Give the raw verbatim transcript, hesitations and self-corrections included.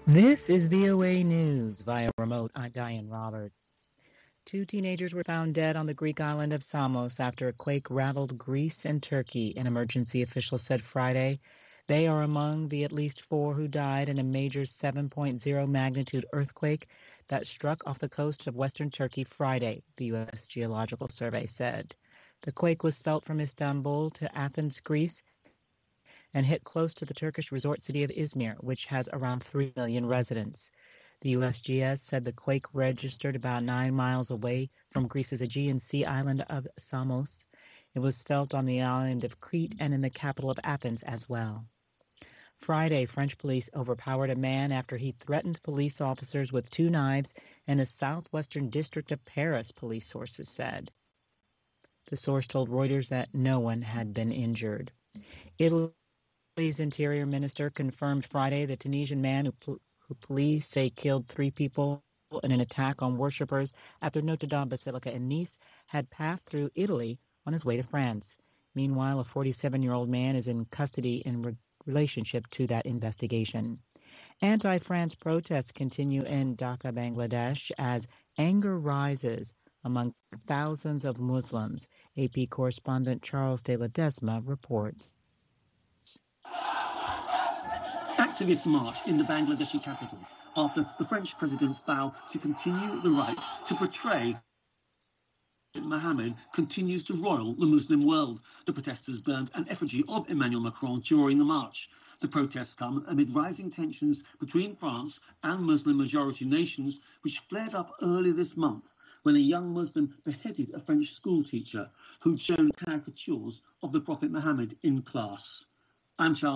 This is V O A News via remote. I'm Diane Roberts. Two teenagers were found dead on the Greek island of Samos after a quake rattled Greece and Turkey, an emergency official said Friday. They are among the at least four who died in a major seven point oh magnitude earthquake that struck off the coast of western Turkey Friday, the U S Geological Survey said. The quake was felt from Istanbul to Athens, Greece, and hit close to the Turkish resort city of Izmir, which has around three million residents. The U S G S said the quake registered about nine miles away from Greece's Aegean Sea island of Samos. It was felt on the island of Crete and in the capital of Athens as well. Friday, French police overpowered a man after he threatened police officers with two knives in a southwestern district of Paris, police sources said. The source told Reuters that no one had been injured. Italy Italy's interior minister confirmed Friday the Tunisian man who, pl- who police say killed three people in an attack on worshippers at the Notre Dame Basilica in Nice had passed through Italy on his way to France. Meanwhile, a forty-seven-year-old man is in custody in re- relationship to that investigation. Anti-France protests continue in Dhaka, Bangladesh, as anger rises among thousands of Muslims. A P correspondent Charles de Ledesma reports. Activists marched in the Bangladeshi capital after the French president's vow to continue the right to portray Mohammed continues to roil the Muslim world. The protesters burned an effigy of Emmanuel Macron during the march. The protests come amid rising tensions between France and Muslim-majority nations, which flared up earlier this month when a young Muslim beheaded a French schoolteacher who'd shown caricatures of the Prophet Muhammad in class. I'm Charles